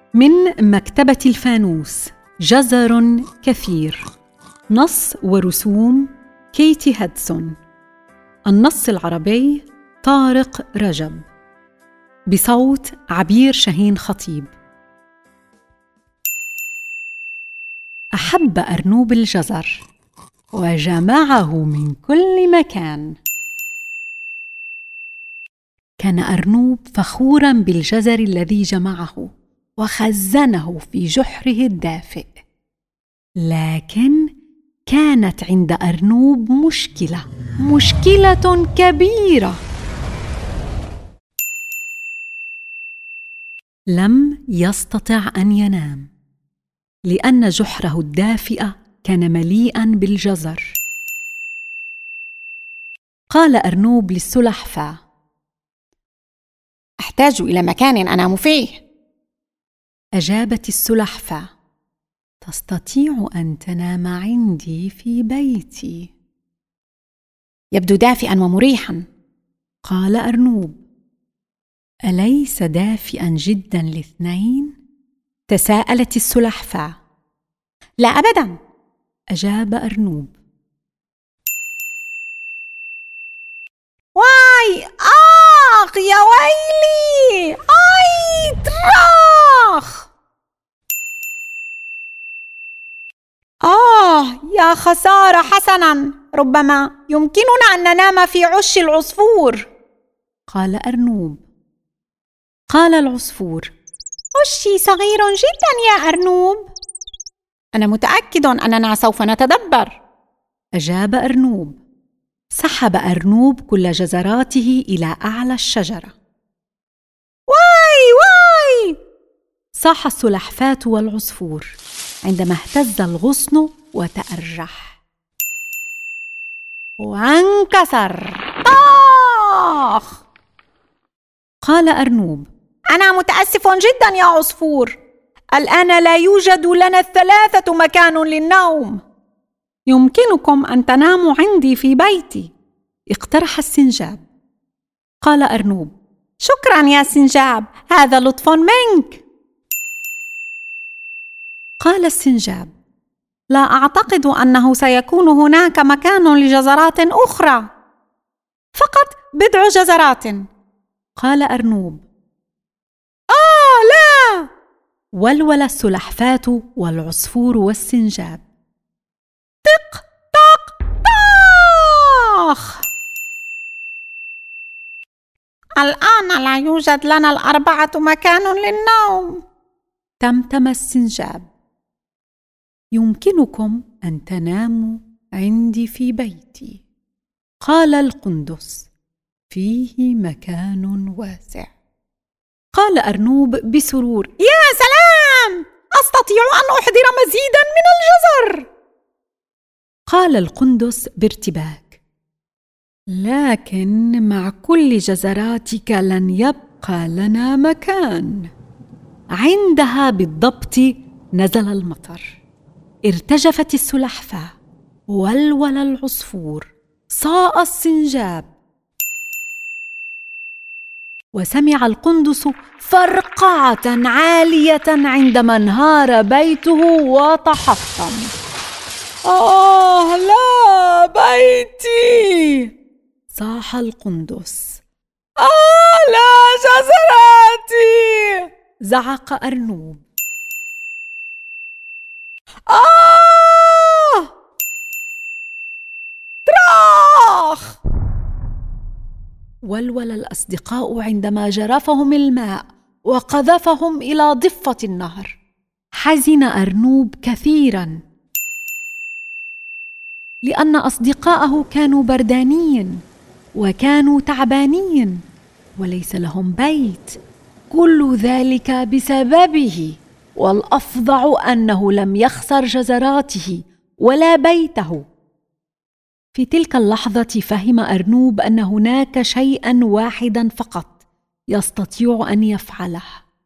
من مكتبة الفانوس، جزر كثير. نص ورسوم كيتي هادسون. النص العربي طارق رجب، بصوت عبير شاهين خطيب. أحب أرنوب الجزر وجمعه من كل مكان. كان أرنوب فخوراً بالجزر الذي جمعه وخزنه في جحره الدافئ. لكن كانت عند أرنوب مشكلة كبيرة. لم يستطع أن ينام لأن جحره الدافئ كان مليئاً بالجزر. قال أرنوب للسلحفاة: أحتاج إلى مكان أنام فيه. أجابت السلحفاة: تستطيع أن تنام عندي في بيتي. يبدو دافئاً ومريحاً. قال أرنوب: أليس دافئاً جداً لاثنين؟ تساءلت السلحفاة. لا أبداً، أجاب أرنوب. واي آخ يا ويلي، آي تراخ. يا خسارة. حسناً، ربما يمكننا أن ننام في عش العصفور. قال أرنوب. قال العصفور: عشي صغير جداً يا أرنوب. أنا متأكد أننا سوف نتدبر. أجاب أرنوب. سحب أرنوب كل جزراته إلى أعلى الشجرة. واي صاح السلحفاة والعصفور عندما اهتز الغصن وتأرجح وانكسر. قال أرنوب: أنا متأسف جدا يا عصفور، الآن لا يوجد لنا الثلاثة مكان للنوم. يمكنكم أن تناموا عندي في بيتي، اقترح السنجاب. قال أرنوب: شكرا يا سنجاب، هذا لطف منك. قال السنجاب: لا أعتقد أنه سيكون هناك مكان لجزرات أخرى، فقط بضع جزرات. قال أرنوب: لا. ولول السلحفاة والعصفور والسنجاب. طق طق طاخ. الآن لا يوجد لنا الأربعة مكان للنوم. تمتم السنجاب: يمكنكم أن تناموا عندي في بيتي. قال القندس: فيه مكان واسع. قال أرنوب بسرور: يا سلام، أستطيع أن أحضر مزيداً من الجزر. قال القندس بارتباك: لكن مع كل جزراتك لن يبقى لنا مكان. عندها بالضبط نزل المطر. ارتجفت السلحفاة، ولول العصفور، صاء السنجاب، وسمع القندس فرقعة عالية عندما انهار بيته وتحطم. لا، بيتي! صاح القندس. لا، جزراتي! زعق أرنوب. تراخ. ولول الأصدقاء عندما جرفهم الماء وقذفهم إلى ضفة النهر. حزن أرنوب كثيراً لأن أصدقاءه كانوا بردانين وكانوا تعبانين وليس لهم بيت. كل ذلك بسببه، والأفظع أنه لم يخسر جزراته ولا بيته. في تلك اللحظة فهم أرنوب أن هناك شيئاً واحداً فقط يستطيع أن يفعله: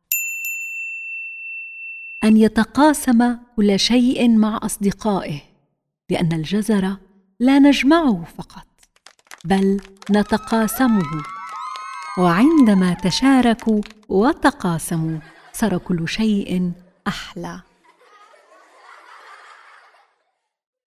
أن يتقاسم كل شيء مع أصدقائه، لأن الجزر لا نجمعه فقط بل نتقاسمه. وعندما تشاركوا وتقاسموا صار كل شيء أحلى.